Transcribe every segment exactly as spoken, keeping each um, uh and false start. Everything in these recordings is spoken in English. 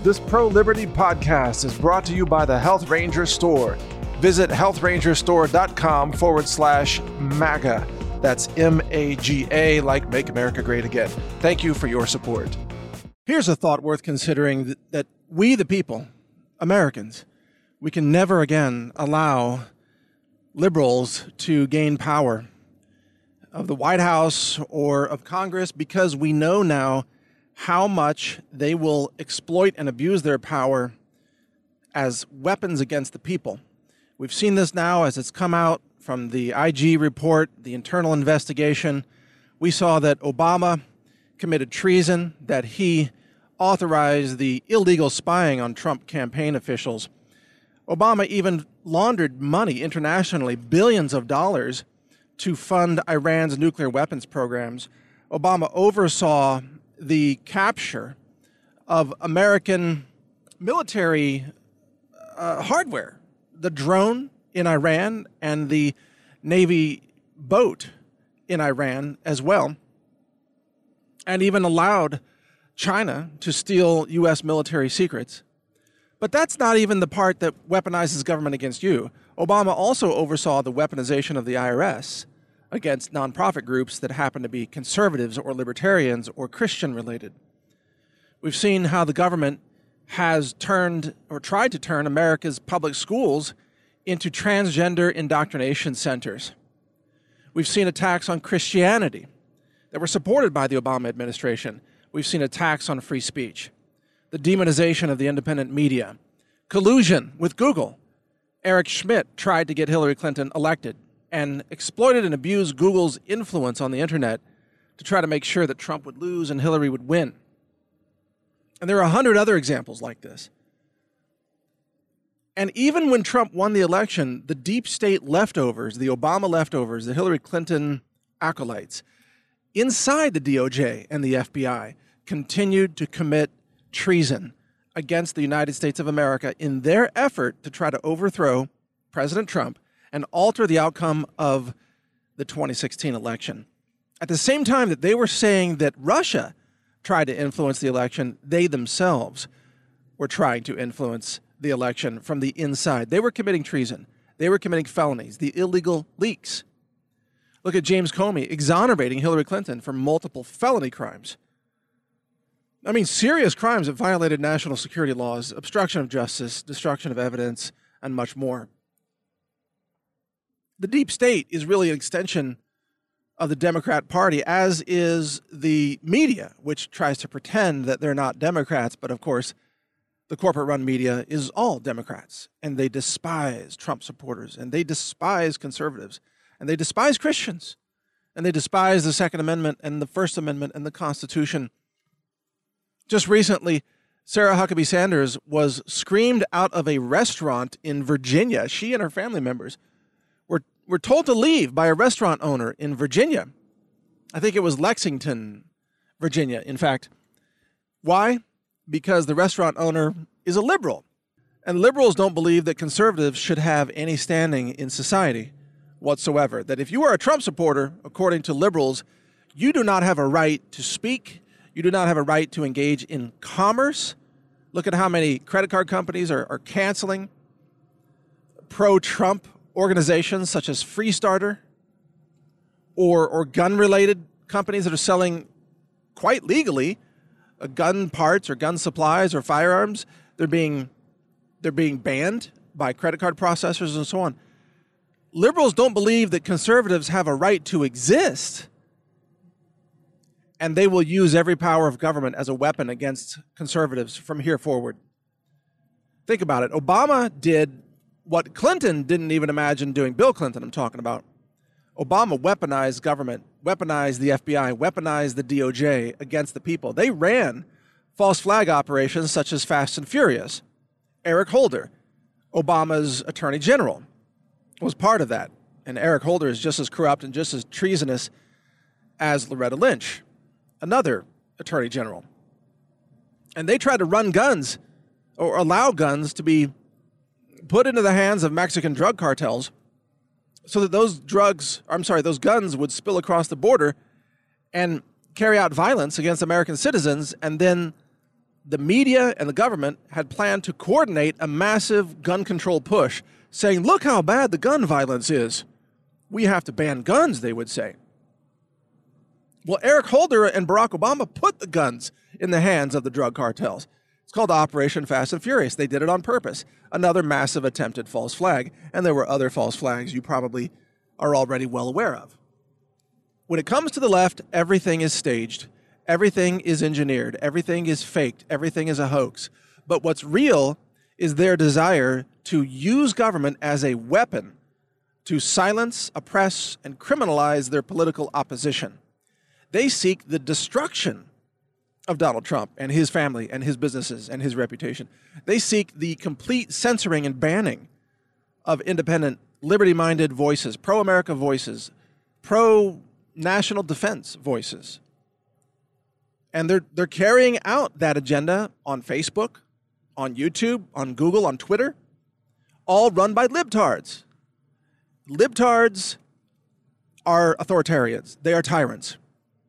This pro-liberty podcast is brought to you by the Health Ranger Store. Visit health ranger store dot com forward slash MAGA. That's M A G A, like Make America Great Again. Thank you for your support. Here's a thought worth considering, that, that we, the people, Americans, we can never again allow liberals to gain power of the White House or of Congress, because we know now how much they will exploit and abuse their power as weapons against the people. We've seen this now as it's come out from the I G report, the internal investigation. We saw that Obama committed treason, that he authorized the illegal spying on Trump campaign officials. Obama even laundered money internationally, billions of dollars, to fund Iran's nuclear weapons programs. Obama oversaw the capture of American military uh, hardware, the drone in Iran and the Navy boat in Iran as well, and even allowed China to steal U S military secrets. But that's not even the part that weaponizes government against you. Obama also oversaw the weaponization of the I R S against nonprofit groups that happen to be conservatives or libertarians or Christian-related. We've seen how the government has turned or tried to turn America's public schools into transgender indoctrination centers. We've seen attacks on Christianity that were supported by the Obama administration. We've seen attacks on free speech, the demonization of the independent media, collusion with Google. Eric Schmidt tried to get Hillary Clinton elected and exploited and abused Google's influence on the internet to try to make sure that Trump would lose and Hillary would win. And there are a hundred other examples like this. And even when Trump won the election, the deep state leftovers, the Obama leftovers, the Hillary Clinton acolytes, inside the D O J and the F B I, continued to commit treason against the United States of America in their effort to try to overthrow President Trump and alter the outcome of the twenty sixteen election. At the same time that they were saying that Russia tried to influence the election, they themselves were trying to influence the election from the inside. They were committing treason. They were committing felonies, the illegal leaks. Look at James Comey exonerating Hillary Clinton for multiple felony crimes. I mean, serious crimes that violated national security laws, obstruction of justice, destruction of evidence, and much more. The deep state is really an extension of the Democrat Party, as is the media, which tries to pretend that they're not Democrats. But of course, the corporate-run media is all Democrats, and they despise Trump supporters, and they despise conservatives, and they despise Christians, and they despise the Second Amendment and the First Amendment and the Constitution. Just recently, Sarah Huckabee Sanders was screamed out of a restaurant in Virginia. She and her family members were, were told to leave by a restaurant owner in Virginia. I think it was Lexington, Virginia, in fact. Why? Because the restaurant owner is a liberal. And liberals don't believe that conservatives should have any standing in society whatsoever. That if you are a Trump supporter, according to liberals, you do not have a right to speak. You do not have a right to engage in commerce. Look at how many credit card companies are, are canceling pro-Trump organizations such as Freestarter, or, or gun-related companies that are selling quite legally uh, gun parts or gun supplies or firearms. They're being, they're being banned by credit card processors and so on. Liberals don't believe that conservatives have a right to exist, and they will use every power of government as a weapon against conservatives from here forward. Think about it. Obama did what Clinton didn't even imagine doing. Bill Clinton, I'm talking about. Obama weaponized government, weaponized the F B I, weaponized the D O J against the people. They ran false flag operations such as Fast and Furious. Eric Holder, Obama's attorney general, was part of that. And Eric Holder is just as corrupt and just as treasonous as Loretta Lynch, another attorney general. And they tried to run guns or allow guns to be put into the hands of Mexican drug cartels so that those drugs, I'm sorry, those guns would spill across the border and carry out violence against American citizens, and then the media and the government had planned to coordinate a massive gun control push, saying, look how bad the gun violence is. We have to ban guns, they would say. Well, Eric Holder and Barack Obama put the guns in the hands of the drug cartels. It's called Operation Fast and Furious. They did it on purpose. Another massive attempted false flag, and there were other false flags you probably are already well aware of. When it comes to the left, everything is staged. Everything is engineered. Everything is faked. Everything is a hoax. But what's real is their desire to use government as a weapon to silence, oppress, and criminalize their political opposition. They seek the destruction of Donald Trump and his family and his businesses and his reputation. They seek the complete censoring and banning of independent, liberty-minded voices, pro-America voices, pro-national defense voices. And they're, they're carrying out that agenda on Facebook, on YouTube, on Google, on Twitter, all run by libtards. Libtards are authoritarians. They are tyrants.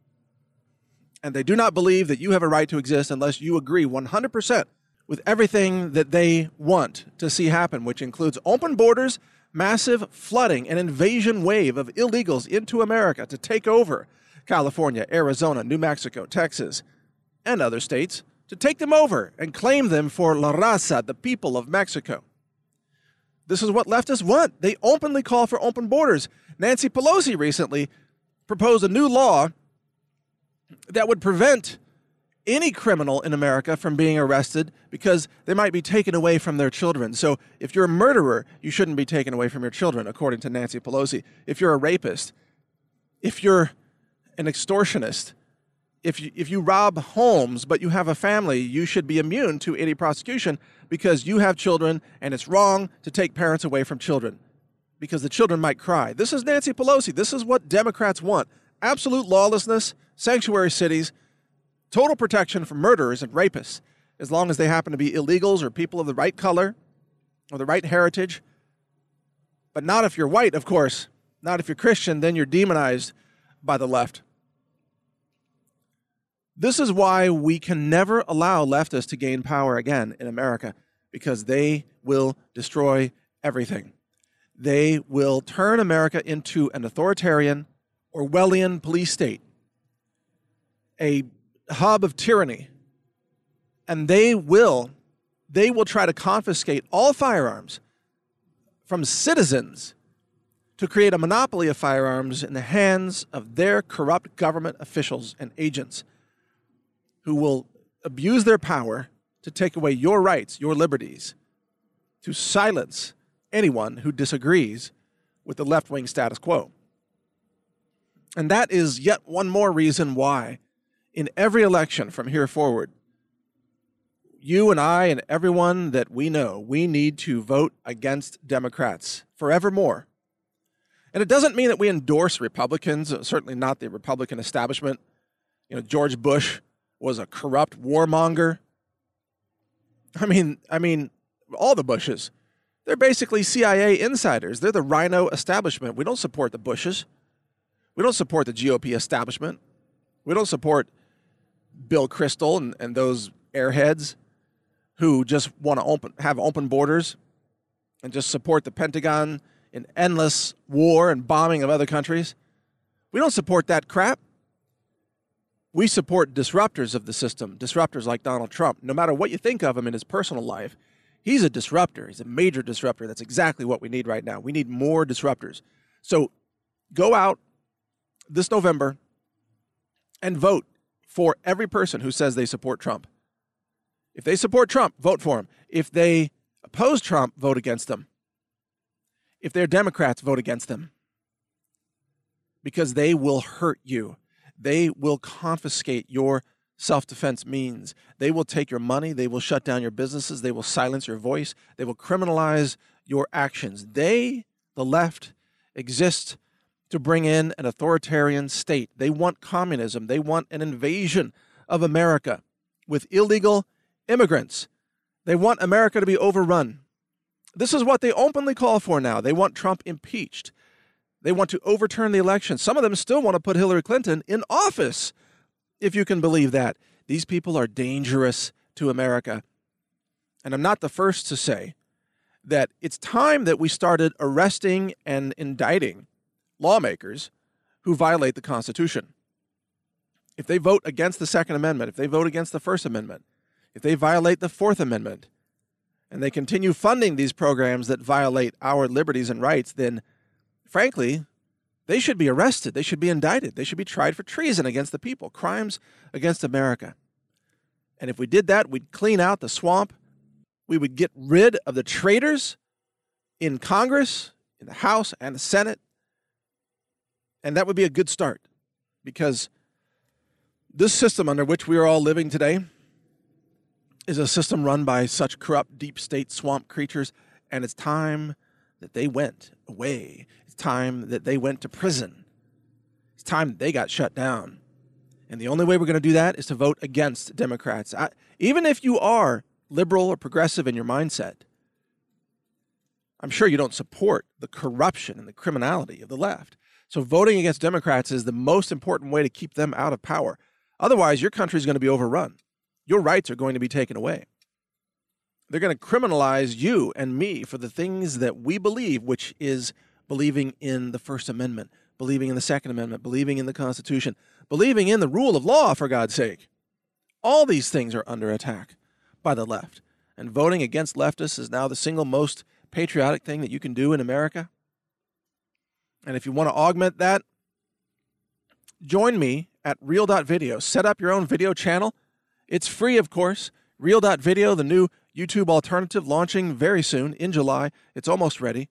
And they do not believe that you have a right to exist unless you agree one hundred percent with everything that they want to see happen, which includes open borders, massive flooding, an invasion wave of illegals into America to take over California, Arizona, New Mexico, Texas, and other states, to take them over and claim them for La Raza, the people of Mexico. This is what leftists want. They openly call for open borders. Nancy Pelosi recently proposed a new law that would prevent any criminal in America from being arrested because they might be taken away from their children. So if you're a murderer, you shouldn't be taken away from your children, according to Nancy Pelosi. If you're a rapist, if you're an extortionist, if you, if you rob homes but you have a family, you should be immune to any prosecution because you have children and it's wrong to take parents away from children because the children might cry. This is Nancy Pelosi. This is what Democrats want. Absolute lawlessness, sanctuary cities, total protection for murderers and rapists, as long as they happen to be illegals or people of the right color or the right heritage. But not if you're white, of course. Not if you're Christian, then you're demonized by the left. This is why we can never allow leftists to gain power again in America, because they will destroy everything. They will turn America into an authoritarian, Orwellian police state, a hub of tyranny, and they will, they will try to confiscate all firearms from citizens to create a monopoly of firearms in the hands of their corrupt government officials and agents who will abuse their power to take away your rights, your liberties, to silence anyone who disagrees with the left-wing status quo. And that is yet one more reason why, in every election from here forward, you and I and everyone that we know, we need to vote against Democrats forevermore. And it doesn't mean that we endorse Republicans, certainly not the Republican establishment. You know, George Bush was a corrupt warmonger. I mean, I mean, all the Bushes, they're basically C I A insiders. They're the Rhino establishment. We don't support the Bushes. We don't support the G O P establishment. We don't support Bill Kristol and, and those airheads who just want to open have open borders and just support the Pentagon in endless war and bombing of other countries. We don't support that crap. We support disruptors of the system, disruptors like Donald Trump. No matter what you think of him in his personal life, he's a disruptor. He's a major disruptor. That's exactly what we need right now. We need more disruptors. So go out this November and vote for every person who says they support Trump. If they support Trump, vote for him. If they oppose Trump, vote against them. If they're Democrats, vote against them. Because they will hurt you. They will confiscate your self-defense means. They will take your money. They will shut down your businesses. They will silence your voice. They will criminalize your actions. They, the left, exist to bring in an authoritarian state. They want communism. They want an invasion of America with illegal immigrants. They want America to be overrun. This is what they openly call for now. They want Trump impeached. They want to overturn the election. Some of them still want to put Hillary Clinton in office, if you can believe that. These people are dangerous to America. And I'm not the first to say that it's time that we started arresting and indicting lawmakers who violate the Constitution. If they vote against the Second Amendment, if they vote against the First Amendment, if they violate the Fourth Amendment, and they continue funding these programs that violate our liberties and rights, then, frankly, they should be arrested. They should be indicted. They should be tried for treason against the people, crimes against America. And if we did that, we'd clean out the swamp. We would get rid of the traitors in Congress, in the House, and the Senate. And that would be a good start, because this system under which we are all living today is a system run by such corrupt deep state swamp creatures, and it's time that they went away. It's time that they went to prison. It's time that they got shut down. And the only way we're going to do that is to vote against Democrats. I, even if you are liberal or progressive in your mindset, I'm sure you don't support the corruption and the criminality of the left. So voting against Democrats is the most important way to keep them out of power. Otherwise, your country is going to be overrun. Your rights are going to be taken away. They're going to criminalize you and me for the things that we believe, which is believing in the First Amendment, believing in the Second Amendment, believing in the Constitution, believing in the rule of law, for God's sake. All these things are under attack by the left. And voting against leftists is now the single most patriotic thing that you can do in America. And if you want to augment that, join me at Real dot video. Set up your own video channel. It's free, of course. Real dot video, the new YouTube alternative, launching very soon in July. It's almost ready.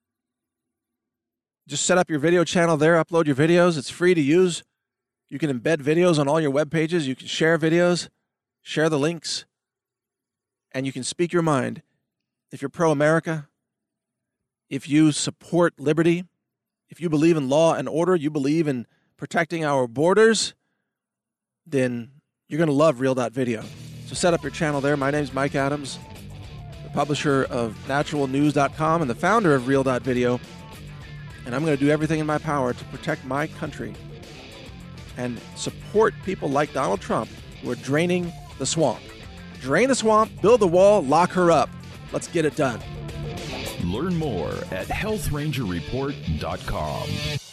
Just set up your video channel there, upload your videos. It's free to use. You can embed videos on all your web pages. You can share videos, share the links, and you can speak your mind. If you're pro-America, if you support liberty, if you believe in law and order, you believe in protecting our borders, then you're going to love Real dot video. So set up your channel there. My name's Mike Adams, the publisher of Natural News dot com and the founder of Real dot video. And I'm going to do everything in my power to protect my country and support people like Donald Trump who are draining the swamp. Drain the swamp, build the wall, lock her up. Let's get it done. Learn more at health ranger report dot com.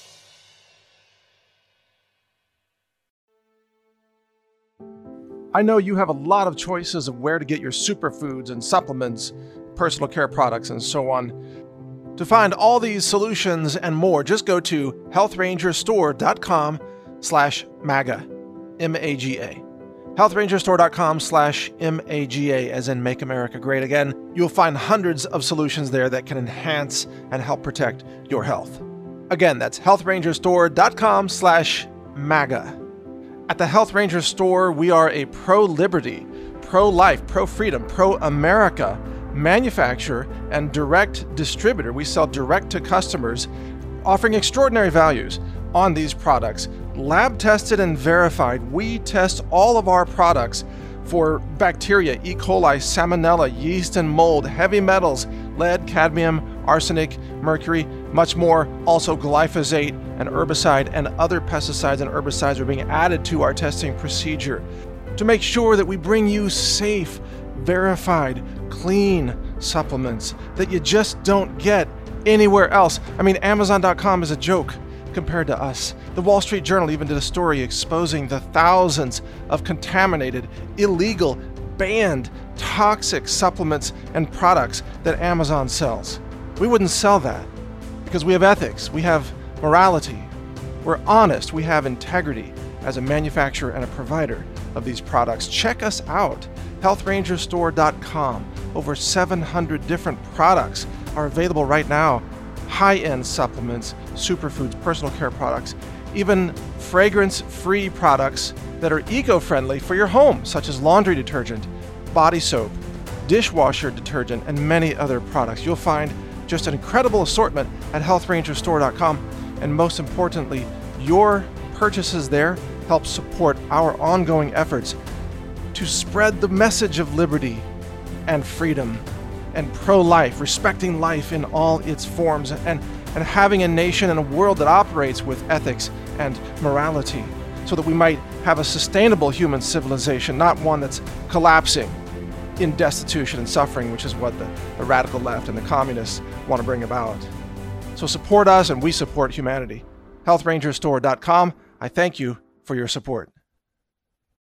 I know you have a lot of choices of where to get your superfoods and supplements, personal care products, and so on. To find all these solutions and more, just go to health ranger store dot com slash MAGA, M A G A. health ranger store dot com slash M A G A, as in Make America Great Again. You'll find hundreds of solutions there that can enhance and help protect your health. Again, that's health ranger store dot com slash MAGA. At the Health Ranger Store, we are a pro-liberty, pro-life, pro-freedom, pro-America manufacturer and direct distributor. We sell direct to customers, offering extraordinary values on these products. Lab tested and verified. We test all of our products for bacteria, E. coli, salmonella, yeast and mold, heavy metals, lead, cadmium, arsenic, mercury, much more. Also glyphosate, and herbicide and other pesticides and herbicides are being added to our testing procedure to make sure that we bring you safe, verified, clean supplements that you just don't get anywhere else. I mean, Amazon dot com is a joke compared to us. The Wall Street Journal even did a story exposing the thousands of contaminated, illegal, banned, toxic supplements and products that Amazon sells. We wouldn't sell that because we have ethics, we have morality, we're honest, we have integrity as a manufacturer and a provider of these products. Check us out, health ranger store dot com. Over seven hundred different products are available right now. High-end supplements, superfoods, personal care products, even fragrance-free products that are eco-friendly for your home, such as laundry detergent, body soap, dishwasher detergent, and many other products. You'll find just an incredible assortment at health ranger store dot com. And most importantly, your purchases there help support our ongoing efforts to spread the message of liberty and freedom and pro-life, respecting life in all its forms, and, and having a nation and a world that operates with ethics and morality, so that we might have a sustainable human civilization, not one that's collapsing in destitution and suffering, which is what the, the radical left and the communists want to bring about. So support us and we support humanity. health ranger store dot com. I thank you for your support.